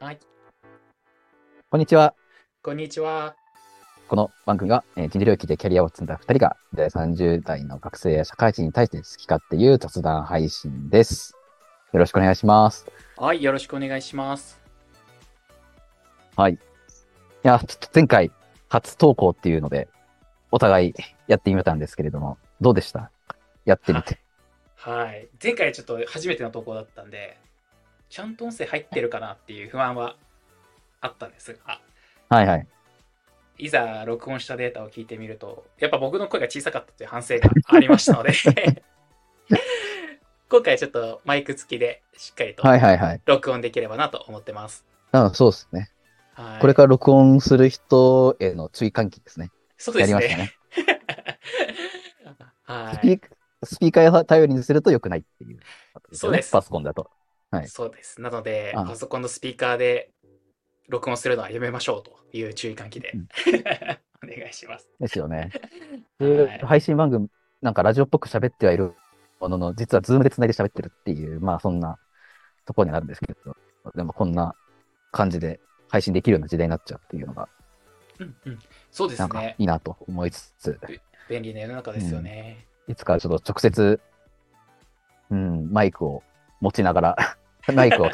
はい、 こんにちは。 こんにちは。 この番組は、人事領域でキャリアを積んだ2人が、30代の学生や社会人に対して好き勝手言う雑談配信です。よろしくお願いします。 はい、よろしくお願いします。 はい。いや、ちょっと前回、初投稿っていうので、お互いやってみたんですけれども、どうでしたやってみは、 て？ はい。前回ちょっと初めての投稿だったんで、ちゃんと音声入ってるかなっていう不安はあったんですが、 はいはい。 いざ録音したデータを聞いてみると、やっぱ僕の声が小さかったという反省がありましたので今回ちょっとマイク付きでしっかりとはいはいはい。 録音できればなと思ってます。 そうですね。 はい。 これから録音する人への注意喚起ですね。 そうですねやりましたね。 はい。 スピー、スピーカーを頼りにすると良くないっていうことですよね。パそうです。 ソコンだと。はい。 そうです。なので、パあ、 ソコンのスピーカーで録音するのはやめましょうという注意喚起でうん。 お願いします。 ですよね。で、 はい。 配信番組、なんかラジオっぽく喋ってはいるものの、実はズームで繋いで喋ってるっていう、まあそんなところになるんですけど、でもこんな感じで配信できるような時代になっちゃうっていうのが、 うんうん。そうでなんかすね。 いいなと思いつつ、 便利な世の中ですようん、 ね。 いつかちょっと直接、うん、マイクを持ちながらマイクを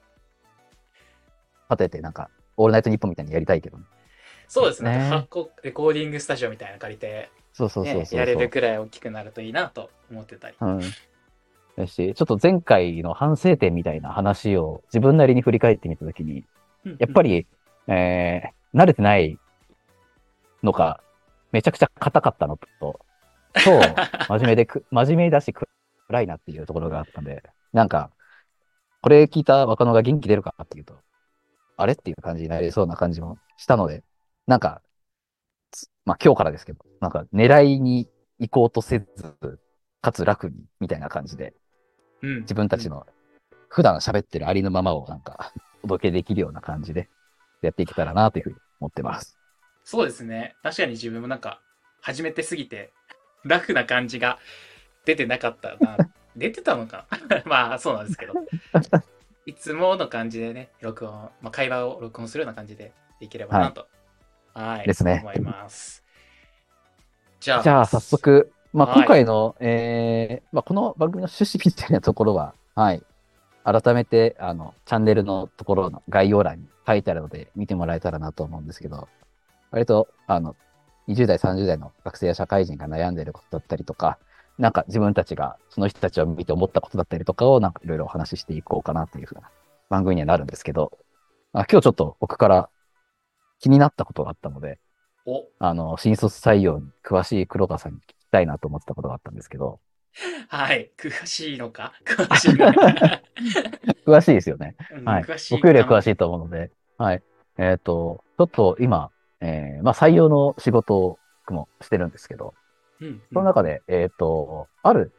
立てて、なんか、オールナイトニッポンみたいにやりたいけどね。 そうです。なんかね。 レコーディングスタジオみたいなの借りて、 そうそうそうね、やれるそうそくらい大きくなるといいなと思ってたり。 う。うん。だし、ちょっと前回の反省点みたいな話を自分なりに振り返ってみたときに、 うんうん。 やっぱり、慣れてないのか、めちゃくちゃ硬かったのと、真面目だし暗いなっていうところがあったんで、なんか、これ聞いた若者が元気出るかっていうと、あれっていう感じになりそうな感じもしたので、なんか、まあ今日からですけど、なんか狙いに行こうとせず、かつ楽に、みたいな感じで、 うん自分たうん。 ちの普段喋ってるありのままをなんか、お届けできるような感じでやっていけたらなというふうに思ってます。 そうですね。確かに自分もなんか、初めてすぎて、ラフな感じが出てなかったな。出てたのかなまあ、そうなんですけど。いつもの感じでね、録音、まあ、会話を録音するような感じでできればはい。 なと、はい、 ですね。 思います。じゃあ、 じゃあ、早速、まあ、今はい。 回の、まあ、この番組の趣旨みたいなところは、はい。改めて、チャンネルのところの概要欄に書いてあるので、見てもらえたらなと思うんですけど、割と、20代、30代の学生や社会人が悩んでいることだったりとか、なんか自分たちがその人たちを見て思ったことだったりとかを、なんかいろいろお話ししていこうかなというふうな番組にはなるんですけど、今日ちょっと僕から気になったことがあったので、 お、 新卒採用に詳しい黒田さんに聞きたいなと思ってたことがあったんですけど、 はい。詳しいのか詳しいのか詳しいですよね。 うん、 はい。 詳し僕よいかも。 りは詳しいと思うので、はい。ちょっと今、まあ採用の仕事を僕もしてるんですけど、 うん、うん、うん。 その中で、ある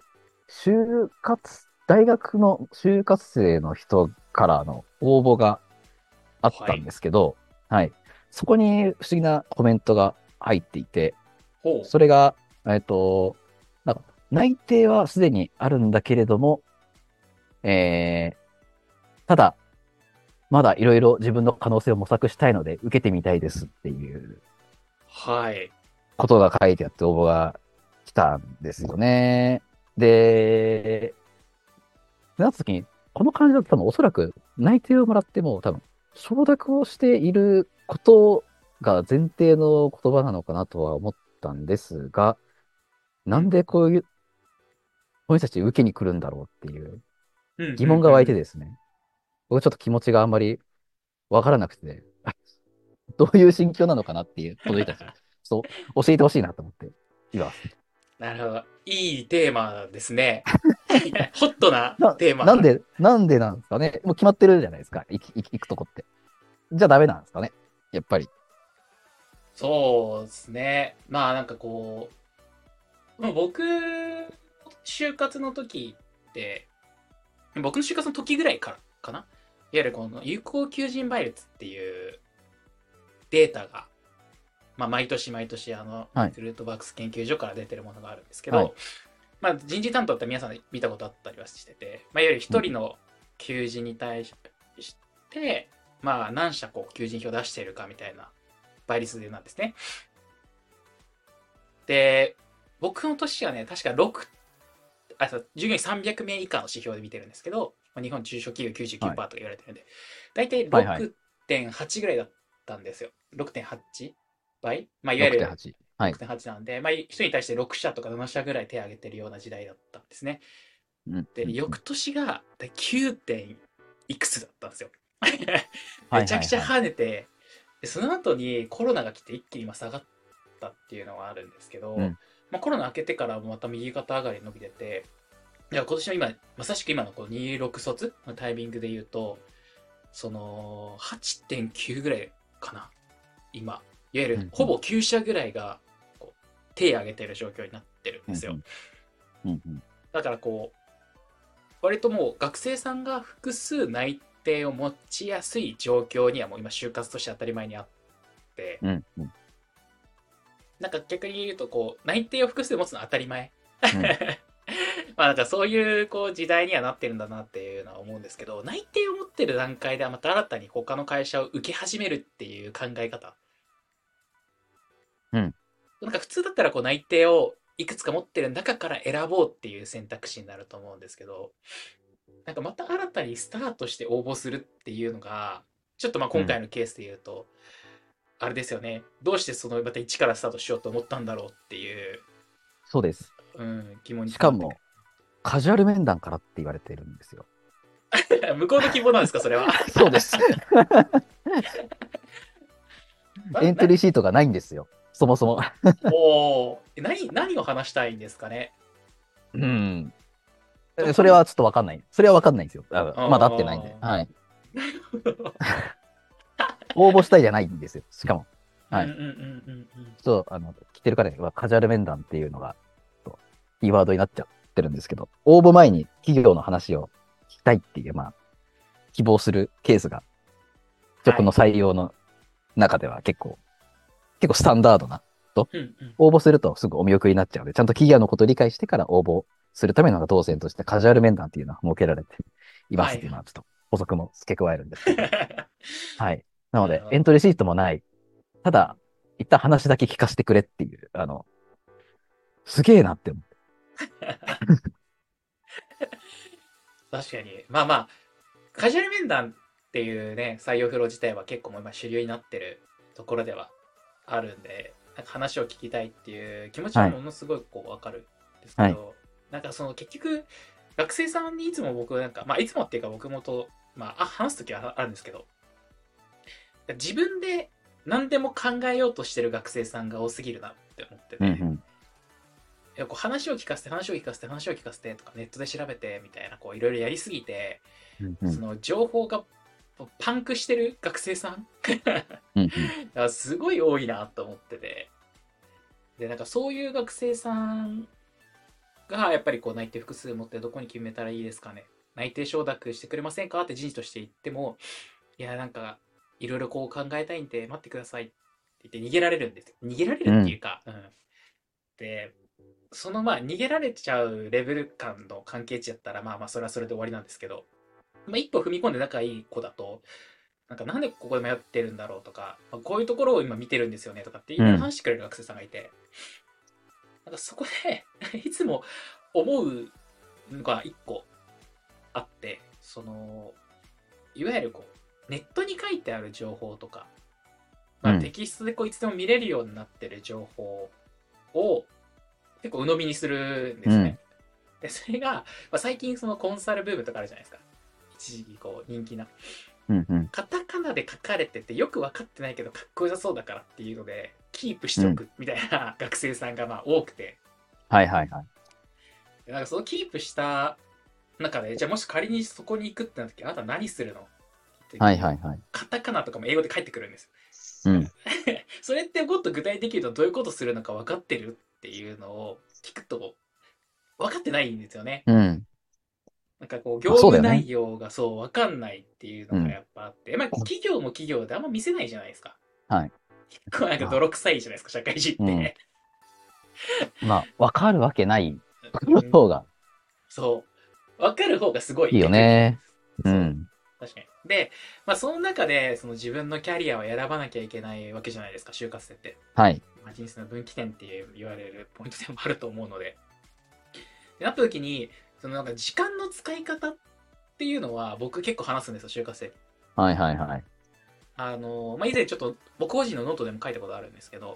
大学の就活生の人からの応募があったんはい。 ですけど、はい。そこに不思議なコメントが入っていて、 ほう。 それが、なんか内定はすでにあるんだけれども、えただ、まだいろいろ自分の可能性を模索したいので、受けてみたいですっていうはい。 ことが書いてあって応募が来たんですよね。で、なった時に、この感じだと多分おそらく内定をもらっても多分承諾をしていることが前提の言葉なのかなとは思ったんですが、なんうん、 でこういう、この人たち受けに来るんだろうっていううん、うん、 疑問が湧いてうん。 ですね、僕ちょっと気持ちがあんまりわからなくて、どういう心境なのかなっていう、この人たち、そう教えてほしいなと思っています。 なるほど。いいテーマですね。ホットなテーマ。 なんでなんですかね。もう決まってるじゃないですか。行くとこって。じゃあダメなんですかね。やっぱり。 そうですね。まあなんかこう、もう僕、就活の時って、僕の就活の時ぐらいからかな。いわゆるこの有効求人倍率っていうデータが、まあ、毎年毎年はい。 リクルートワークス研究所から出てるものがあるんですけはい。 ど、まあ、人事担当って皆さん見たことあったりはしてて、まあ、いわゆるうん。 一人の求人に対して、 まあ何社こう求人票を出しているかみたいな倍率なんですね。で、僕の年はね、確か従業員300名以下の指標で見てるんですけど、まあ、日本中小企業99%とか言われてるんで、だいたいはいはい。 6.8ぐらいだったんですよ。6.8 倍、まあ、いわゆる 6.8。はい。 6.8なんで、まあ、人に対して6社とか7社ぐらい手を挙げてるような時代だったんですね。 うん。うで、 んうん。 翌年が9点いくつだったんですよ。 はいめちゃくちゃはいはい。 跳ねて、で、その後にコロナが来て一気に今下がったっていうのはあるんですけど、 うん。 まあ、コロナ明けてからもまた右肩上がりに伸びてて、いや今年の今、まさしく今のこの26卒のタイミングで言うと、その8.9ぐらいかな、今。いわゆるほうんうん。 ぼ9社ぐらいがこう手を挙げてる状況になってるんですよ。 うんうん。うんうん。 だからこう、割ともう学生さんが複数内定を持ちやすい状況にはもう今就活として当たり前にあって、 うんうん。 なんか逆に言うとこう、内定を複数持つのは当たり前。 うん。 まあなんかそういうこう時代にはなってるんだなっていうのは思うんですけど、内定を持ってる段階ではまた新たに他の会社を受け始めるっていう考え方。 うん。 なんか普通だったらこう内定をいくつか持ってる中から選ぼうっていう選択肢になると思うんですけど、なんかまた新たにスタートして応募するっていうのが、ちょっとまあ今回のケースで言うと、あれですよね。どうしてそのまた一からスタートしようと思ったんだろうっていう、 そうです。 うん、疑問につながってくしかも、カジュアル面談からって言われてるんですよ。 る。向こうの希望なんですか、それは。 そうです。 な、な、 エントリーシートがないんですよ。そもそも。 おー、何を話したいんですかね。 うん。 どこに、 それはちょっとわかんない。それはわかんないんですよ。まだ会ってないんで。 あはい。 ー、なるほど。 応募したいじゃないんですよ。しかも。はい。 うんうんうんうんうん。 ちょっと、来てる方にはカジュアル面談っていうのが、キーワードになっちゃってるんですけど、応募前に企業の話を聞きたいっていう、まあ、希望するケースが、このはい。 採用の中では結構スタンダードなと、 うんうん。 応募するとすぐお見送りになっちゃうので、ちゃんと企業のことを理解してから応募するための動線としてカジュアル面談っていうのは設けられていますっていうのは、 はいはい。 ちょっと補足も付け加えるんですけど。はい。なので、 なるほど。 エントリーシートもない。ただ、一旦話だけ聞かせてくれっていう、すげえなって思う。 確かに。まあまあ、カジュアル面談っていうね、採用フロー自体は結構もう今主流になってるところではあるんで、なんか話を聞きたいっていう気持ちははい。 ものすごいこうわかるんですけはい。 ど、なんかその結局、学生さんにいつも僕なんか、まあいつもっていうか僕もと、まあ話すときはあるんですけど、自分で何でも考えようとしてる学生さんが多すぎるなって思ってて、 うんうん。 いやこう話を聞かせて話を聞かせて話を聞かせてとかネットで調べてみたいなこういろいろやりすぎて、 うんうん。 その情報がパンクしてる学生さんうんうん。 がすごい多いなと思ってて、でなんかそういう学生さんがやっぱりこう内定複数持ってどこに決めたらいいですかね、内定承諾してくれませんかって人事として言っても、いやなんかいろいろこう考えたいんで待ってくださいって言って逃げられるんですよ。逃げられるうん。 っていうか、うん、でそのまあ逃げられちゃうレベル感の関係値やったらまあまあそれはそれで終わりなんですけど、まあ、一歩踏み込んで仲いい子だと、なんでここで迷ってるんだろうとか、まあこういうところを今見てるんですよねとかっていうん。 ろいろ話してくれる学生さんがいて、なんかそこでいつも思うのが一個あって、その、いわゆるこう、ネットに書いてある情報とか、まあ、 うん。 テキストでこういつでも見れるようになってる情報を結構鵜呑みにするんですね。 うん。 で、それが、まあ、最近そのコンサルブームとかあるじゃないですか。一時期こう人気な。 うん。うん。 カタカナで書かれててよく分かってないけどかっこよさそうだからっていうので、キープしておうん。 くみたいな学生さんがまあ多くて、 はいはいはい。 なんかそのキープした中で、じゃあもし仮にそこに行くってなった時、あなた何するのって時はいに、 はいはい。 カタカナとかも英語で返ってくるんですよ。 うん。 それってもっと具体的に言うとどういうことするのか分かってるっていうのを聞くと分かってないんですよね。 うん。 なんかこうまあ業務そうだよね。 内容がそう分かんないっていうのうん。 がやっぱあって、まあ企業も企業であんま見せないじゃないですか。 はい。 結構なんかまあ、 泥臭いじゃないですか、社会人っうん。 て。 まあ、わかるわけないところのうん、 方がそう。分かる方がすごいいいよ逆に。 ね。うそん。 確かに。で、まあその中で、その自分のキャリアを選ばなきゃいけないわけじゃないですか、就活生って。 はい。 まあ、人生の分岐点って言われるポイントでもあると思うので。でなった時に、そのなんか時間の使い方っていうのは僕結構話すんですよ、就活生。 はいはいはい。 まあ以前ちょっと僕個人のノートでも書いたことあるんですけど、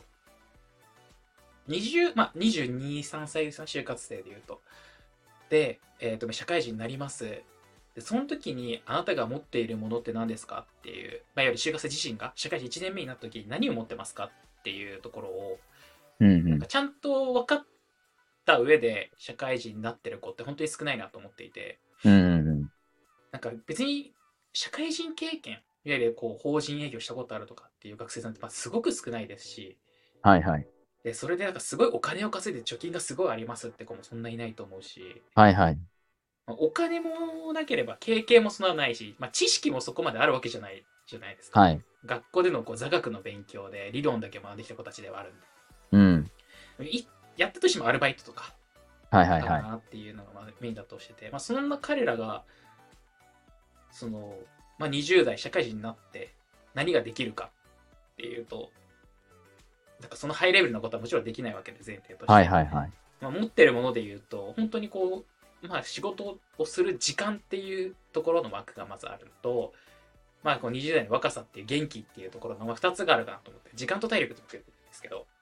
まあ22、3歳ですね、就活生で言うと。で、社会人になります。で、その時にあなたが持っているものって何ですかっていう、まあ、いわゆる就活生自身が社会人1年目になった時に何を持ってますかっていうところを、 うんうん。 なんかちゃんと分かった上で社会人になってる子って本当に少ないなと思っていて、 うんうんうん。 なんか別に社会人経験、いわゆるこう法人営業したことあるとかっていう学生さんってまあすごく少ないですし、 はいはい。 で、それでなんかすごいお金を稼いで貯金がすごいありますって子もそんないないと思うし、 はいはい。 お金もなければ経験もそんなないし、まあ、知識もそこまであるわけじゃないじゃないですか。 はい。 学校でのこう座学の勉強で理論だけ学んできた子たちではあるんうん。 で、やったとしてもアルバイトとかはいはいはい。 かなっていうのがまあメインだとしてて、まあ、そんな彼らがその、まあ、20代社会人になって何ができるかっていうと、なんかそのハイレベルなことはもちろんできないわけで前提としはいて、 はいはい。 まあ、持ってるもので言うと本当にこう、まあ、仕事をする時間っていうところの枠がまずあるのと、まあ、こう20代の若さっていう元気っていうところの、まあ、2つがあるかなと思って、時間と体力って言ってるんですけど、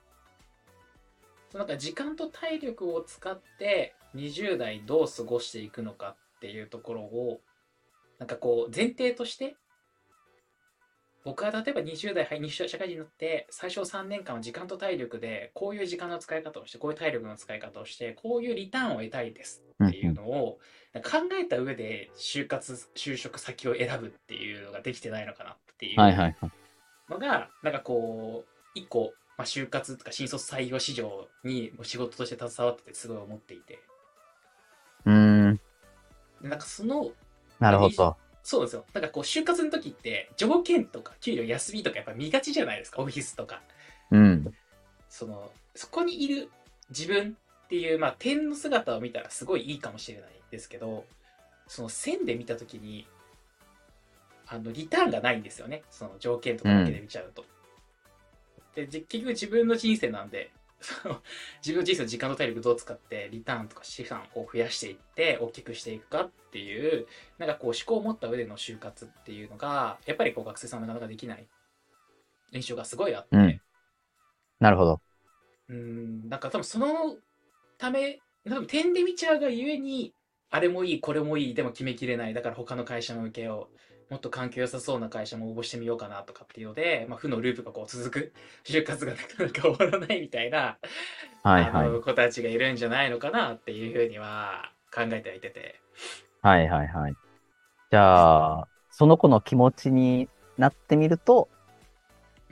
そのなんか時間と体力を使って20代どう過ごしていくのかっていうところを、なんかこう前提として、僕は例えば20代、社会人になって最初3年間は時間と体力でこういう時間の使い方をして、こういう体力の使い方をして、こういうリターンを得たいですっていううんうん。 のを考えた上で就職先を選ぶっていうのができてないのかなっていうはいはいはい。 のが、なんかこう、一個、まあ、就活とか新卒採用市場に仕事として携わっててすごい思っていて。 うーん。 でなんかその、まあ、 なるほど。 そうですよ。なんかこう、就活の時って、条件とか給料休みとかやっぱ見がちじゃないですか、オフィスとか。 うん。 そこにいる自分っていう、まあ、点の姿を見たらすごいいいかもしれないですけど、その線で見た時に、リターンがないんですよね。その条件とかだけでうん。 見ちゃうと。で、結局自分の人生なんで、その自分の人生の時間と体力どう使ってリターンとか資産を増やしていって大きくしていくかっていう、なんかこう思考を持った上での就活っていうのが、やっぱりこう学生さんはなかなかできない印象がすごいあっうん。 て、 なるほど。 なんか多分そのため、多分点で見ちゃうがゆえに、あれもいい、これもいい、でも決めきれない。だから他の会社も受けよう。もっと環境良さそうな会社も応募してみようかなとかっていうので、まあ、負のループがこう続く、就活がなかなか終わらないみたいな、 はいはい。 子たちがいるんじゃないのかなっていうふうには考えてはいてて。 はいはいはい。じゃあ、その子の気持ちになってみると、 うん。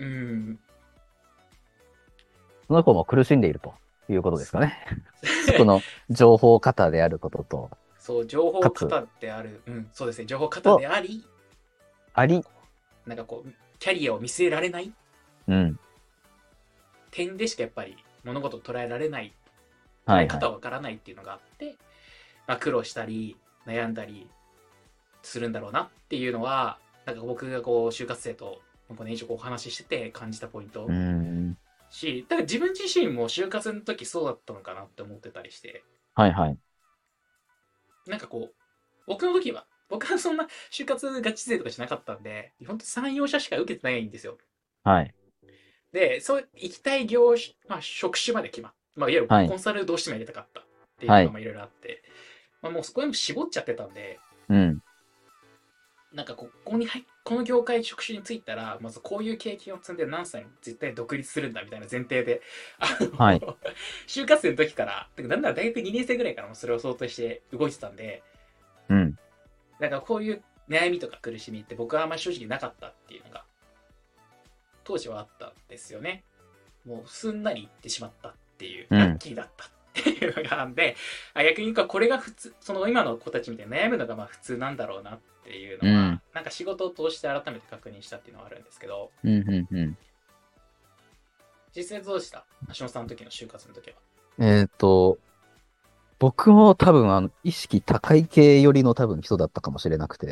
その子も苦しんでいるということですかね。そこの情報過多であることと、 そう、情かつ、 報型である。うん、そうですね。情報型と、 であり、 あり、 なんかこう、キャリアを見据えられないうん。 点でしかやっぱり物事を捉えられない、捉はいはい。 え方はわからないっていうのがあって、まあ、苦労したり悩んだりするんだろうなっていうのは、なんか僕がこう就活生と5年以上お話ししてて感じたポインうートん。 し、だから自分自身も就活の時そうだったのかなって思ってたりして、 はいはい。 なんかこう、僕はそんな就活ガチ勢とかしなかったんで、本当3、4社しか受けてないんですよ。 はい。 で、そう行きたい業種、まあ、職種まで決まっまあ、いわゆるはい。 コンサルどうしてもやりたかったっていうはい。 のがまあいろいろあって、まあ、もうそこでも絞っちゃってたんで、 うん。 なんかこの業界職種に就いたら、まずこういう経験を積んで何歳に絶対独立するんだみたいな前提で、 はい。 就活生の時から、なんなら大学2年生ぐらいからもそれを想定して動いてたんで、 うん。 なんかこういう悩みとか苦しみって僕はあんまり正直なかったっていうのが、当時はあったんですよね。もうすんなりいってしまったっていう、ラッうん。 キーだったっていうのがあんで、逆に言うとこれが普通、その今の子たちみたいに悩むのがまあ普通なんだろうなっていうのは、 うん。 なんか仕事を通して改めて確認したっていうのはあるんですけど、 うん。うん。うん。 実際どうした橋本さんの時の就活の時は。 えっと、僕も多分、意識高い系寄りの多分人だったかもしれなくて。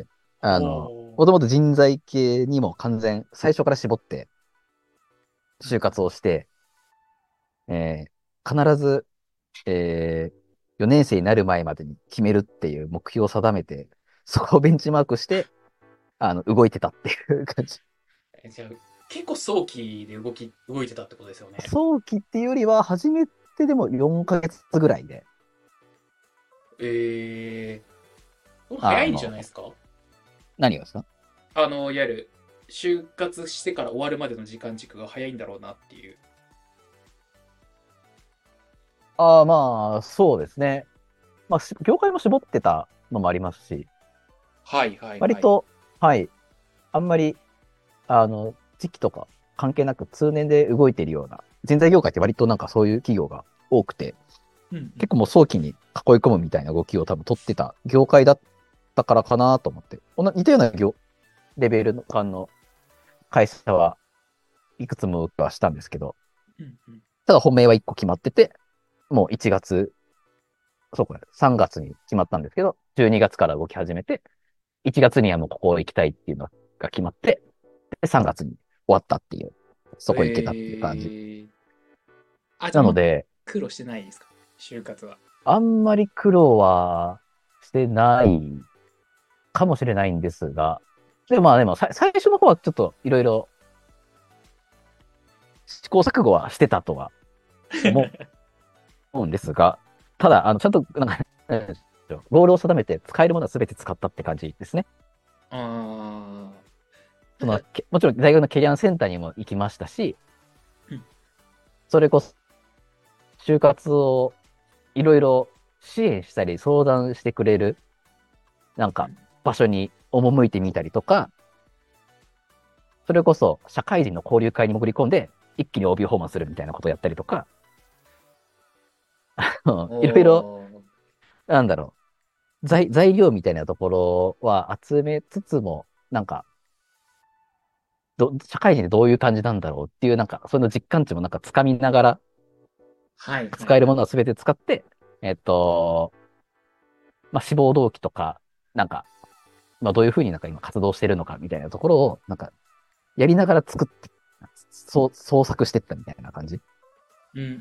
おー。 もともと人材系にも最初から絞って就活をして、え必ず、4年生になる前までに決めるっていう目標を定めて、そこをベンチマークして、動いてたっていう感じ。 じゃあ、結構早期で動いてたってことですよね。 早期っていうよりは、初めてでも4ヶ月ぐらいで、 え早いんじゃあの、 ないですか？ 何がですか？ いわゆる、就活してから終わるまでの時間軸が早いんだろうなっていう。 まあ、そうですね。まあ、業界も絞ってたのもありますし、 はいはいはい。 割と、はい、あんまり、時期とか関係なく通年で動いているような、人材業界って割となんかそういう企業が多くて、 うんうん。 結構もう早期に囲い込むみたいな動きを多分取ってた業界だったからかなと思って、似たようなレベルの会社はいくつもはしたんですけど、 うんうん。 ただ本命は1個決まってて、もう1月、そうか、3月に決まったんですけど、12月から動き始めて、1月にはもうここ行きたいっていうのが決まって、で3月に終わったっていう、そこ行けたっていう感じ。 じゃああんまなので、 苦労してないですか？就活は。 あんまり苦労はしてないかもしれないんですが、でも最初の方はちょっといろいろ試行錯誤はしてたとは思うんですが、ただ、ちゃんと、なんか、ゴールを定めて使えるものは全て使ったって感じですね。 ああ。 もちろん大学のキャリアセンターにも行きましたし、 うんそれこそ就活をいろいろ支援したり相談してくれる、なんか場所に赴いてみたりとか、それこそ社会人の交流会に潜り込んで、一気に OB 訪問するみたいなことをやったりとか、いろいろ、 おー。 なんだろ材料みたいなところは集めつつも、なんか、社会人でどういう感じなんだろうっていう、なんか、その実感値もなんか掴みながら、 はいはいはい。 使えるものは全て使って、えっと、志望動機とか、なんか、どういうふうになんか今活動してるのかみたいなところを、なんか、やりながら作って、創作していったみたいな感じうんうんうん。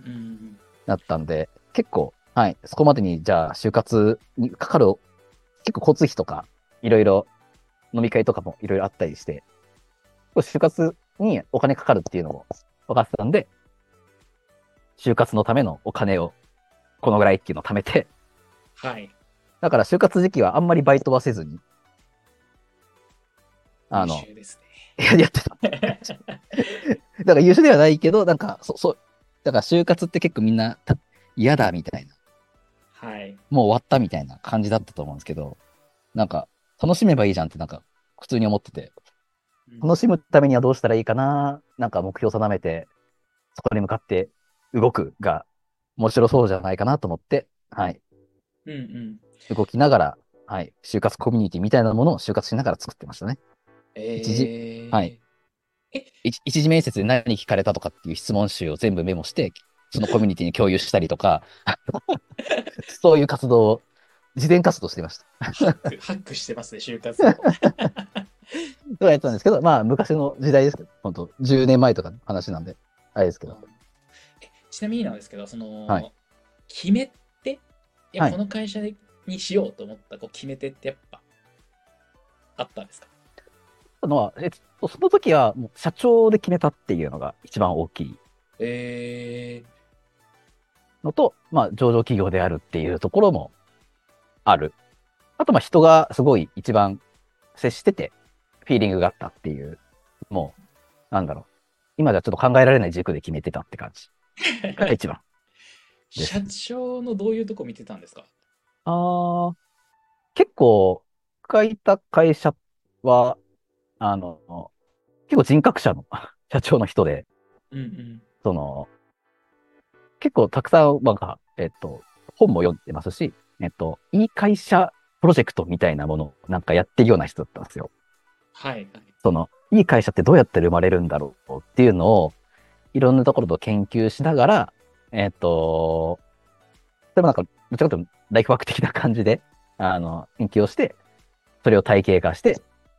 だったんで、結構、はい、そこまでに、じゃあ、就活にかかる、結構交通費とか、いろいろ、飲み会とかもいろいろあったりして、就活にお金かかるっていうのも分かってたんで、就活のためのお金をこのぐらいっていうのを貯めて、 はい。 だから就活時期はあんまりバイトはせずに、 優あの、 秀ですやってた。 ね。 だから優秀ではないけど、なんか、だから就活って結構みんな嫌だみたいな、 はい。 もう終わったみたいな感じだったと思うんですけど、なんか、楽しめばいいじゃんってなんか、普通に思ってて、 うん。 楽しむためにはどうしたらいいかな、なんか目標を定めて、そこに向かって動くが面白そうじゃないかなと思って、はい、 うんうん。 動きながら、はい、就活コミュニティみたいなものを就活しながら作ってましたね。一時、はい。 ええ、 一次面接で何聞かれたとかっていう質問集を全部メモして、そのコミュニティに共有したりとか、そういう活動を、事前活動してました。 ハックしてますね、就活を。 それはやってたんですけど、まあ、昔の時代ですけど、本当10年前とかの話なんで、あれですけど。 ちなみになんですけど、 はい。 決め手、こはい。 の会社にしようと思った決め手ってやっぱあったんですか？ その時は、もう社長で決めたっていうのが一番大きいえのと、上場企業であるっていうところもある。あと、人がすごい一番接してて、フィーリングがあったっていう、もう、なんだろう。今ではちょっと考えられない軸で決めてたって感じがー、 一番で社す。 長のどういうとこ見てたんですか？ ああ、結構、書いた会社は、あの、結構人格者の社長の人で、 うんうん。 その、結構たくさん、本も読んでますし、いい会社プロジェクトみたいなものをなんかやってるような人だったんですよ。 はいはい。 いい会社ってどうやって生まれるんだろうっていうのを、いろんなところと研究しながら、でもなんか、どちらかというとライフワーク的な感じで、研究をして、それを体系化して、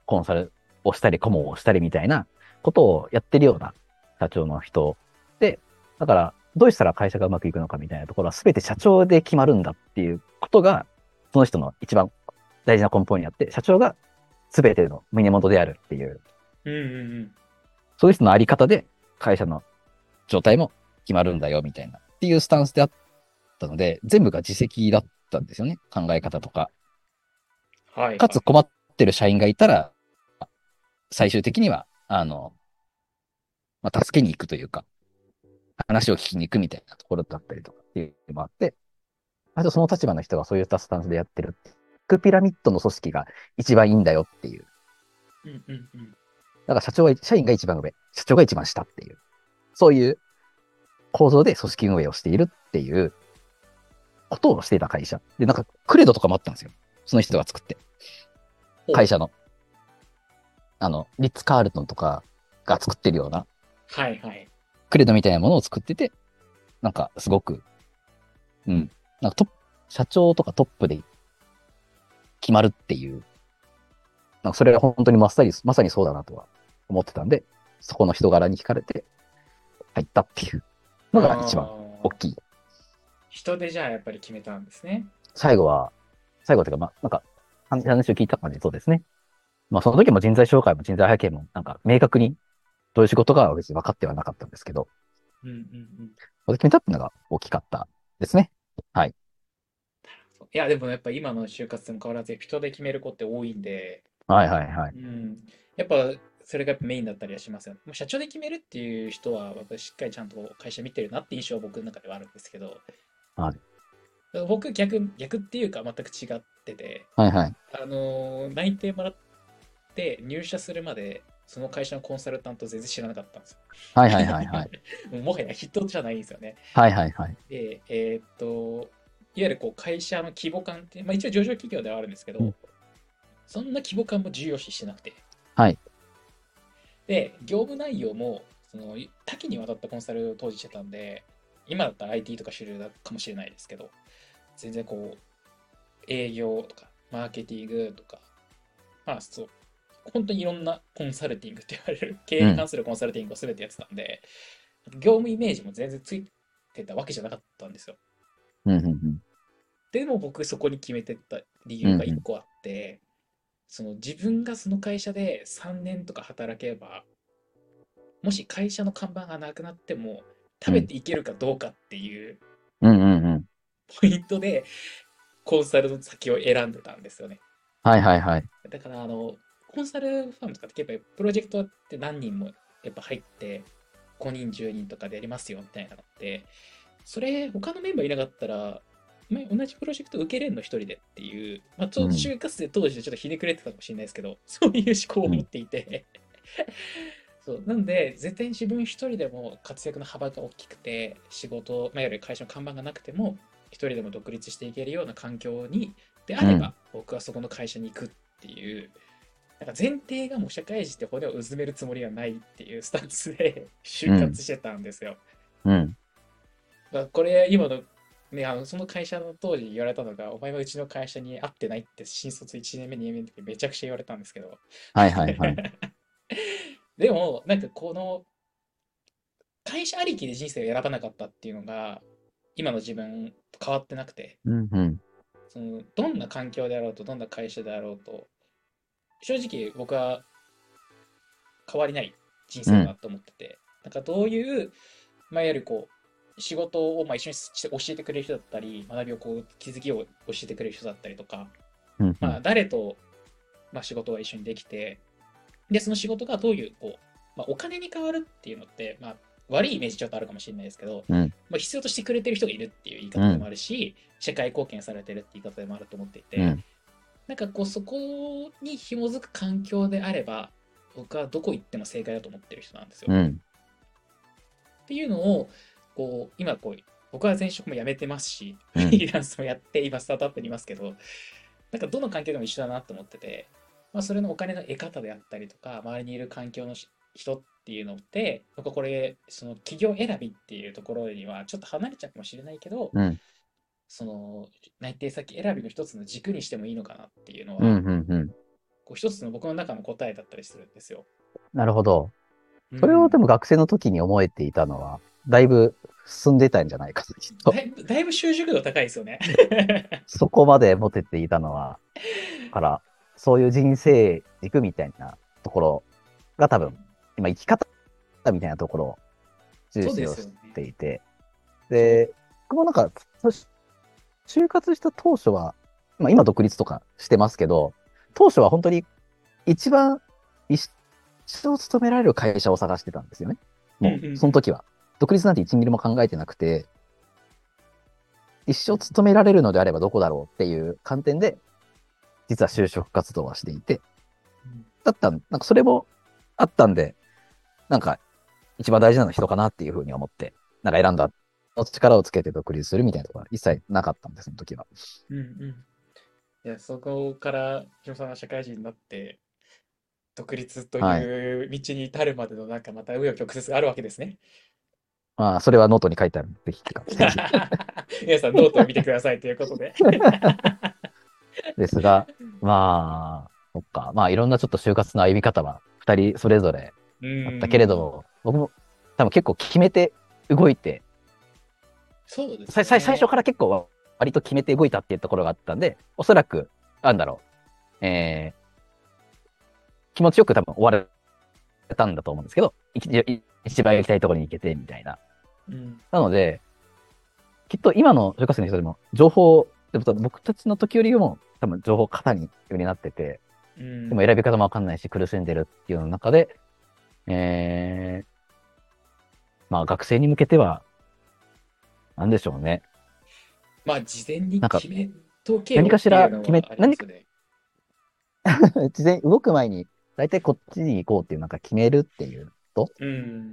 コンサルをしたり、顧問をしたりみたいなことをやってるような社長の人で、だから、どうしたら会社がうまくいくのかみたいなところは全て社長で決まるんだっていうことが、その人の一番大事な根本にあって、社長が全ての源であるっていう、 うんうんうん。 そういう人のあり方で会社の状態も決まるんだよみたいな、っていうスタンスであったので、全部が自責だったんですよね。考え方とか。かはいはい。 つ困ってる社員がいたら、最終的には、まあ、助けに行くというか、話を聞きに行くみたいなところだったりとかっていうのもあって、あとその立場の人がそういったスタンスでやってる。ビッグピラミッドの組織が一番いいんだよっていう。 うんうんうん。 だから社員が一番上、社長が一番下っていう。そういう構造で組織運営をしているっていうことをしていた会社。で、なんかクレドとかもあったんですよ。その人が作って。 ほう。 会社の。リッツ・カールトンとかが作ってるようなはいはい。 クレドみたいなものを作ってて、なんかすごく、うん。なんか社長とかトップで決まるっていう、なんかそれは本当にまさにそうだなとは思ってたんで、そこの人柄に惹かれて入ったっていうのが一番大ああ。 きい。 人でじゃあやっぱり決めたんですね。 最後は、最後というか、まあ、なんか、話を聞いた感じそうですね。まあ、その時も人材紹介も人材派遣も、なんか、明確にどういう仕事かは別に分かってはなかったんですけど、 うんうんうん。 それ決めたっていうのが大きかったですね。はい。 いや、でもやっぱ今の就活でも変わらず人で決める子って多いんで、 はいはいはい。 うん。やっぱそれがやっぱメインだったりはしますよね。もう社長で決めるっていう人は、やっぱりしっかりちゃんと会社見てるなって印象は僕の中ではあるんですけど、 はい。 僕逆っていうか全く違ってて、 はいはい。 内定もらって入社するまで、その会社のコンサルタント全然知らなかったんですよ。 はいはいはいはい。 もうもはや人じゃないんですよね。 はいはいはい。 で、いわゆるこう会社の規模感って、まあ一応上場企業ではあるんですけうん。 ど、そんな規模感も重要視してなくて。 はい。 で、業務内容も、多岐にわたったコンサルを当時してたんで、今だったら IT とか主流だかもしれないですけど、全然こう、営業とか、マーケティングとか、まあそう、本当にいろんなコンサルティングって言われる、経営うん。 に関するコンサルティングを全てやってたんで、業務イメージも全然ついてたわけじゃなかったんですよ。 うん。うん。 でも僕そこに決めてった理うん。 由がうん。 1個あって、自分がその会社で3年とか働けば、もし会社の看板がなくなっても食うん。 べていけるかどうかっていううん。うん。 ポイントでコンサルの先を選んでたんですよね。 はいはいはい。 だからコンサルファームとかって結構プロジェクトって何人もやっぱ入って5人10人とかでやりますよみたいなのって、それ他のメンバーいなかったら、同じプロジェクト受けれんの一人でっていう、ちょっとうん。 就活生当時でちょっとひねくれてたかもしれないですけど、そういう思考をうん。 持っていて、そう。なんで、絶対に自分一人でも活躍の幅が大きくて、仕事、いわゆる会社の看板がなくても、一人でも独立していけるような環境に、であうん。 れば、僕はそこの会社に行くっていう、なんか前提がもう社会人って骨をうずめるつもりはないっていうスタンスで就うん。 活してたんですよ。 うん。 これ、今の、ね、その会社の当時言われたのが、お前はうちの会社に合ってないって新卒1年目、2年目の時めちゃくちゃ言われたんですけど。 はいはいはい。 でも、なんかこの会社ありきで人生を選ばなかったっていうのが、今の自分と変わってなくて、 うん。うん。 どんな環境であろうと、どんな会社であろうと、正直僕は変わりない人うん。 生だなと思ってて、なんかどういう、いわゆるこう、仕事を一緒にして教えてくれる人だったり、学びを気づきを教えてくれる人だったりとか、 うん。うん。 誰と、仕事が一緒にできて、で、その仕事がどういう、お金に変わるっていうのって、悪いイメージちょっとあるかもしれないですけど、 うん。 必要としてくれてる人がいるっていう言いうん。 方でもあるし、社会貢献されてるって言い方でもあると思っていて、 うん。 なんかそこに紐づく環境であれば、僕はどこ行っても正解だと思ってる人なんですよ。 うん。 っていうのを、今僕は前職も辞めてますし、フうん。 リーランスもやって、今スタートアップにいますけど、なんかどの環境でも一緒だなと思ってて、それのお金の得方であったりとか、周りにいる環境の人っていうのって、僕はこれ、その企業選びっていうところにはちょっと離れちゃうかもしれないけど、 うん。 その内定先選びの一つの軸にしてもいいのかなっていうのうん。 は、 うん。 こう一つの僕の中の答えだったりするんですよ。 なるほど。それをでうん。 も学生の時に思えていたのは、だいぶ進んでたんじゃないかな、きっと。 だいぶ習熟度高いですよね。 そこまで持てていたのは、から、そういう人生軸みたいなところが多分、今生き方みたいなところを重そう視をしですよね。 ていて、 そう。 で、僕もなんか、就活した当初は、まあ今独立とかしてますけど、当初は本当に一番一生勤められる会社を探してたんですよね。 うんうもう、そのん時は。独立なんて1ミリも考えてなくて、一生勤められるのであればどこだろうっていう観点で、実は就職活動はしていて、なんかそれもあったんで、なんか一番大事なのは人かなっていうふうに思って、なんか選んだ、力をつけて独立するみたいなところは一切なかったんです、その時は。 うん。うんうん。いや、そこから、ヒロさんが社会人になって、独立とはい。 いう道に至るまでのなんかまた紆余曲折があるわけですね。 まあ、それはノートに書いてある。ぜひって感じです。 皆さんノートを見てくださいということで。 ですが、まあ、そっか。まあ、いろんなちょっと就活の歩み方は、二人それぞれうあったけれどーん。 も、僕も多分結構決めて動いて、 そうです最初よね。 から結構割と決めて動いたっていうところがあったんで、おそらく、なんだろう、気持ちよく多分終われたんだと思うんですけど、一番行きたいところに行けて、みたいな。 うん。 なので、きっと今の就活生の人でも、でも僕たちの時よりも多分情報過多にようになってて、でもうん。 選び方もわかんないし苦しんでるっていうの中で、えー、まあ学生に向けては、なんでしょうね。 まあ、事前になんか決めとけ何かしよっていうら決め、 のはありま何か、 すね。 事前に動く前に、大体こっちに行こうっていうなんか決めるっていうことうん。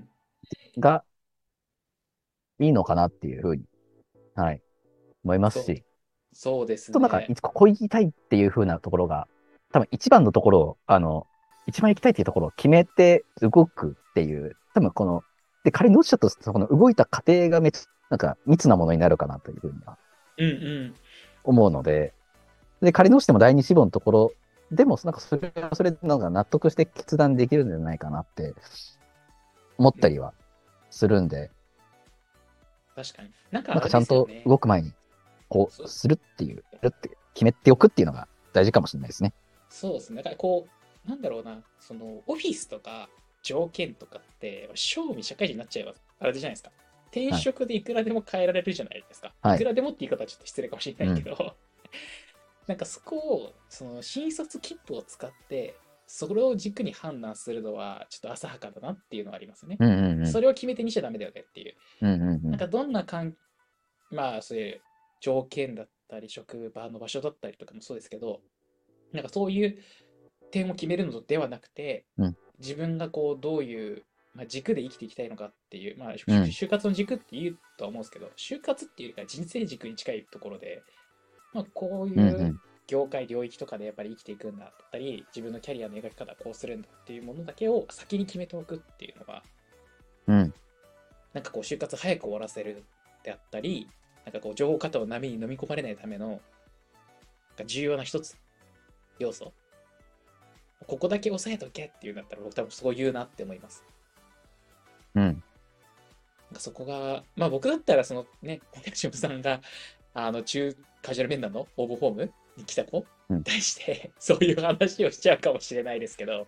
がいいのかなっていうふうに、はい、思いますそう、 し、 そうですとなんか、 ね。 ここ行きたいっていう風なところが、多分一番のところを、一番行きたいっていうところを決めて動くっていう、多分この、で、仮に落ちちゃったと、この動いた過程がなんか密なものになるかなというふうにはうんうん。 思うので、で、仮に落ちても第二志望のところでも、なんかそれはそれでなんか納得して決断できるんじゃないかなって思っうん。 たりはするんで、 確かに。なんかあれでなんかちゃんとすよね。 動く前に、こう、 そう、 するっていう、やるって決めておくっていうのが大事かもしれないですね。 そうですね。だからこう、なんだろうな、その、オフィスとか条件とかって、正味社会人になっちゃえば、あれじゃないですか。転はい。 職でいくらでも変えられるじゃないですか。いはい。 くらでもって言い方はちょっと失礼かもしれなうん。 いけど、なんかそこを、その、新卒切符を使って、それを軸に判断するのは、ちょっと浅はかだなっていうのはありますね。 うんうんうん。 それを決め手にしちゃダメだよねっていう。 うんうんうん。 なんかどんなまあそういう条件だったり、職場の場所だったりとかもそうですけど、なんかそういう点を決めるのではなくて、 うん。 自分がこうどういう、まあ、軸で生きていきたいのかっていう、まあうん。 就活の軸って言うとは思うんですけど、就活っていうよりか人生軸に近いところで、まあこういううんうん。 業界、領域とかでやっぱり生きていくんだだったり、自分のキャリアの描き方はこうするんだっていうものだけを先に決めておくっていうのが、 うん。 なんかこう就活早く終わらせるであったり、なんかこう情報過多を波に飲み込まれないためのなんか重要な一つ要素、ここだけ押さえとけっていうんだったら僕多分そう言うなって思います。 うん。 なんかそこが、まあ僕だったらそのね、東山さんが中カジュアル面談の応募フォームに来た子にうん。 対してそういう話をしちゃうかもしれないですけど、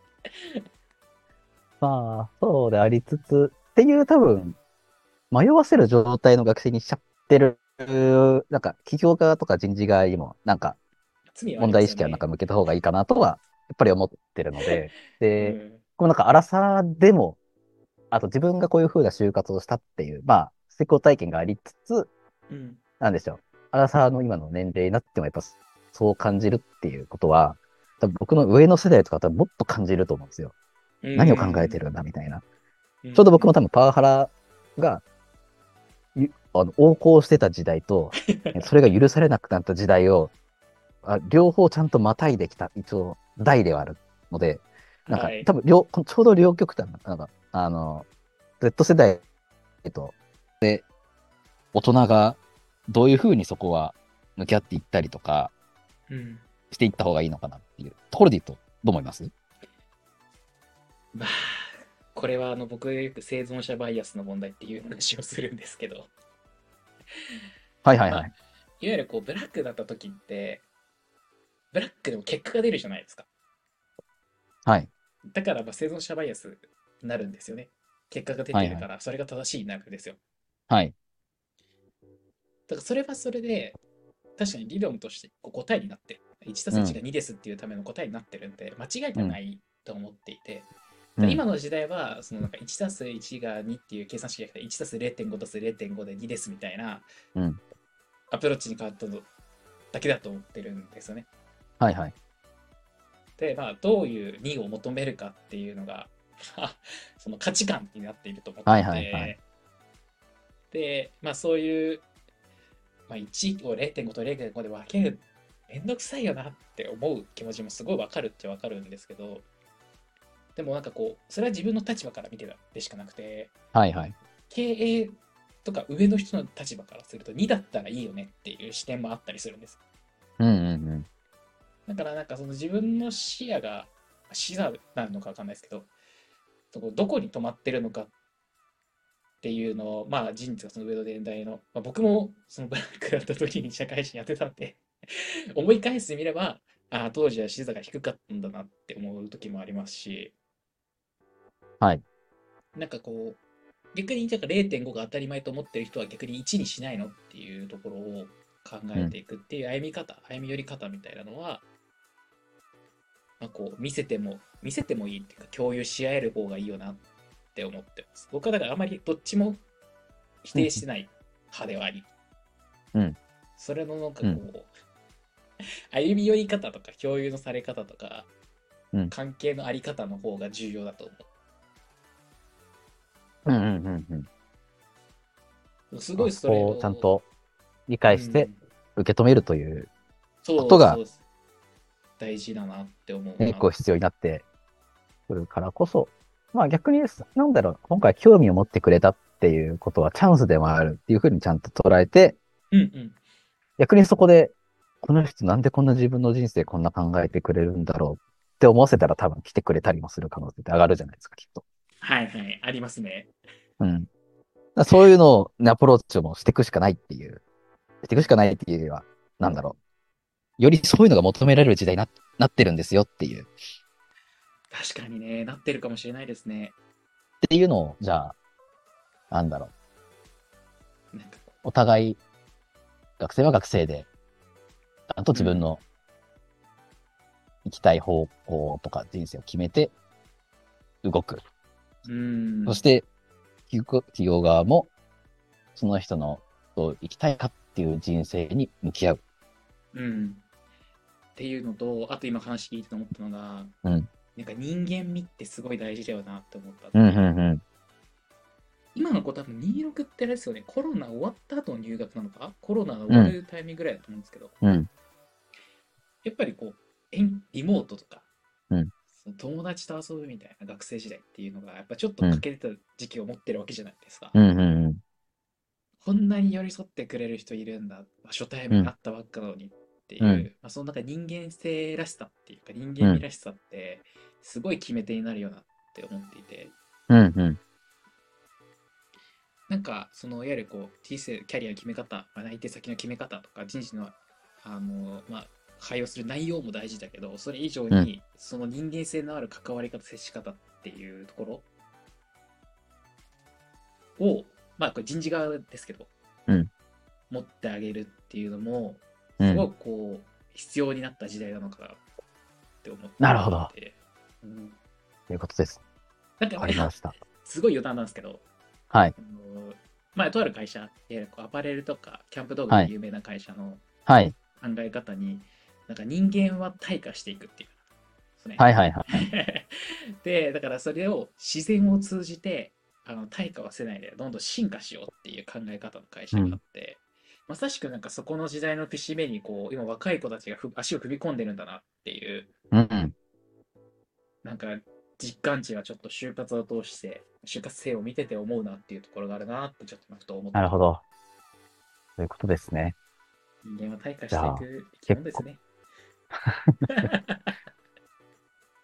まあ、そうでありつつ、っていう多分、迷わせる状態の学生にしちゃってる、なんか、企業側とか人事側にも、なんか、 罪はあり問題意識はなんますよね。 か向けた方がいいかなとは、やっぱり思ってるので、で、 うん。 このなんか、荒さでも、あと自分がこういう風な就活をしたっていう、まあ、成功体験がありつつ、 うん。 なんでしょう。荒さの今の年齢になってもやっぱそう感じるっていうことは、多分僕の上の世代とか多分もっと感じると思うんですよ。 う何を考えん。 てるんだみたいな。 うん。うちょうど僕もん。 多分パワハラが横行してた時代と、それが許されなくなった時代を、両方ちゃんとまたいできた、一応、代ではあるので、なんか、 はい。 多分ちょうど両極端な、なんか、Z 世代と大人がどういうふうに向き合っていったりとかうん。 していった方がいいのかなっていうところで言うと、 どう思います？ まあ、これは僕がよく生存者バイアスの問題っていう話をするんですけど、まあ、 はいはいはい。 いわゆるブラックだった時って、ブラックでも結果が出るじゃないですか。 はい。 だから生存者バイアスになるんですよね。結果が出はいはい。 てるから、それが正しいになるんですよ。 はい。 だからそれはそれで、確かに理論として答えになってる。1たす1 うん。 が2ですっていうための答えになってるんで、間違いでうん。 はないと思っていて、 うん。 今の時代は、そのなんか1たす1が2っていう計算式が来て、1たす0.5たす0.5で2ですみたいなうん。 アプローチに変わったのだけだと思ってるんですよね。 はいはい。 で、どういう2を求めるかっていうのが、その価値観になっていると思ってはいいはいはい。 て、で、そういう、1を0.5と0.5で分ける、めんどくさいよなって思う気持ちもすごい分かるっちゃ分かるんですけど、でもなんかそれは自分の立場から見てたでしかなくて、 はいはい。 経営とか上の人の立場からすると2だったらいいよねっていう視点もあったりするんです。 うんうんうん。 だからなんかその自分の視野が視野なのか分かんないですけど、どこに止まってるのかっていうのを、事実がその上の年代の、僕もそのブラックだった時に社会人やってたんで思い返してみれば、当時は視座が低かったんだなって思う時もありますし、 はい。 なんか逆に0.5が当たり前と思ってる人は逆に1にしないのっていうところを考うん。 えていくっていう歩み寄り方みたいなのは、見せてもいいっていうか共有し合える方がいいよなって思ってます。僕はだからあまりどっちも否うん。 定してない派ではあり、 うん。 それのなんかうん。 歩み寄り方とか共有のされ方とか、 うん。 関係のあり方の方が重要だと思うんうんうんうん。 う。すごいそれまあそこをちゃんを、 と理う解してん、 受け止めるというこそうとがそうです。大事だなって思う結な。 構必要になってくるからこそ、まあ逆に、なんだろう、今回興味を持ってくれたっていうことはチャンスでもあるっていうふうにちゃんと捉えて、 うんうん。 逆にそこで、この人なんでこんな自分の人生こんな考えてくれるんだろうって思わせたら多分来てくれたりもする可能性って上がるじゃないですか、きっと。 はいはい、ありますね。 うん。だからそういうのを、ね、アプローチをもうしていくしかないっていう、していくしかないっていうよりは、なんだろう。よりそういうのが求められる時代になってるんですよっていう、っ確かにね、なってるかもしれないですね。 ていうのを、じゃあ、なんだろう。 なんかお互い、学生は学生で、ちゃんとうん。 自分の行きたい方向とか人生を決めて動く。 うん。 そして、企業側も、その人のどう生きたいかっていう人生に向き合う。 うん。っていうのと、あと今話聞いてて思ったのが、 うん。 なんか人間味ってすごい大事だよなって思ったっうん、 ていう。 うん、うん。 今の子多分26ってあれですよね、コロナ終わった後の入学なのかコロナが終うん、 わるタイミングぐらいだと思うんですけど、 うん、 やっぱりリモートとか、 うん、 その友達と遊ぶみたいな学生時代っていうのが、やっぱちょっとうん、 欠けてた時期を持ってるわけじゃないですか。 うん、うん、 こんなに寄り添ってくれる人いるんだ。初対うん、 面会ったばっかなのにってうん、 いう、そのなんか人間性らしさっていうか人うん、 間味らしさって、すごい決め手になるよなって思っていて、 うん、うん、 なんか、いわゆる人生、キャリアの決め方、内定先の決め方とか、人事の、会話する内容も大事だけど、それ以上うん、 に、その人間性のある関わり方、接し方っていうところを、これ人事側ですけど、 うん。 持ってあげるっていうのも、すごうん。 く必要になった時代なのかなって思ってなるほど。 いて、うん、 ということです。 なんか、 わかりました。 すごい余談なんですけど、 はい。 とある会社、いわゆるアパレルとかキャンプ道具ではい。 有名な会社のはい。 考え方に、なんか人間は退化していくっていうですね。 はい。はい。はい。 で、だからそれを自然を通じて、退化はせないで、どんどん進化しようっていう考え方の会社があうん。 って、まさしくなんかそこの時代の節目に、今若い子たちが足を踏み込んでるんだなっていう、 うん。 なんか実感値はちょっと就活を通して、就活生を見てて思うなっていうところがあるなってちょっとふと思ったところ。 なるほど。ということですね。 人間は退化していじゃあ、 く生き結構、 物ですね。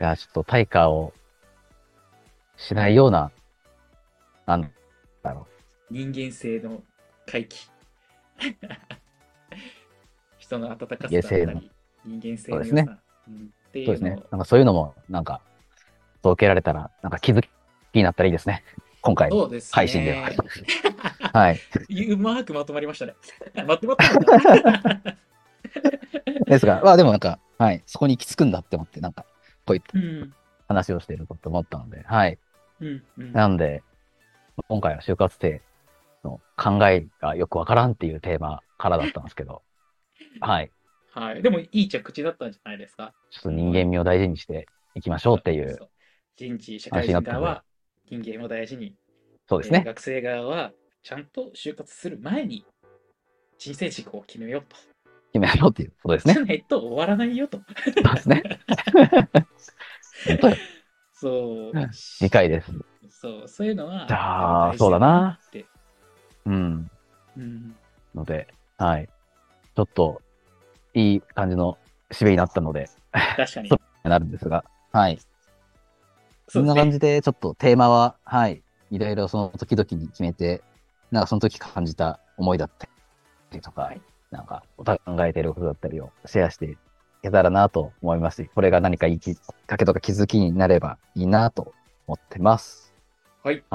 や、ちょっと対価をしないような、なんだろ人間性の回帰。人の温かう、 さ家性の、 だったり、人間性そうですね。 の良さ、ってそうですね。 いうのを、 なんかそういうのも、なんか、届けられたら、なんか気づきになったらいいですね。今回のそうです配信では。 ね。 はい。 うまくまとまりましたね。まとまったのか。 ですが、まあでもなんか、はい、そこに行き着くんだって思って、なんか、こういったうん、 話をしていると思ったので、はい。 うん、うん。 なんで、今回は就活生の考えがよくわからんっていうテーマからだったんですけど、はい。 はい。でも、いい着地だったんじゃないですか。 ちょっと人間味を大事にしていきましょうっていうそう。人事、社話会になったので、 人側は人間を大事に、 そうですね。 学生側はちゃんと就活する前に人生軸を決めようと。 決めましょうっていうことですじゃね。 ないと終わらないよと。 そうですね。本当よ。 そう、 理解です。 そう、そういうのじはやっぱゃあ、そう大事だなっだな。 て。 うん。 うん、 ので、はい。ちょっと、いい感じの締めになったので、 確かに。 そうなるんですが、はい。こんなそうですね。 感じで、ちょっとテーマは、はい。いろいろその時々に決めて、なんかその時感じた思いだったりとか、 はい。 なんかお互い考えていることだったりをシェアしていけたらなと思いますし、これが何かいいきっかけとか気づきになればいいなと思ってます。 はい。 はい。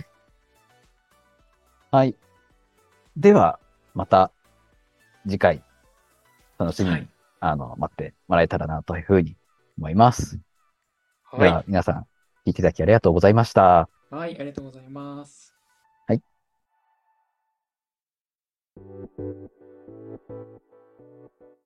はい。では、また次回楽しみに、 はい。 待ってもらえたらなというふうに思います。ではい。 は、皆さん、聞いていただきありがとうございました。 はい。ありがとうございます。 はい。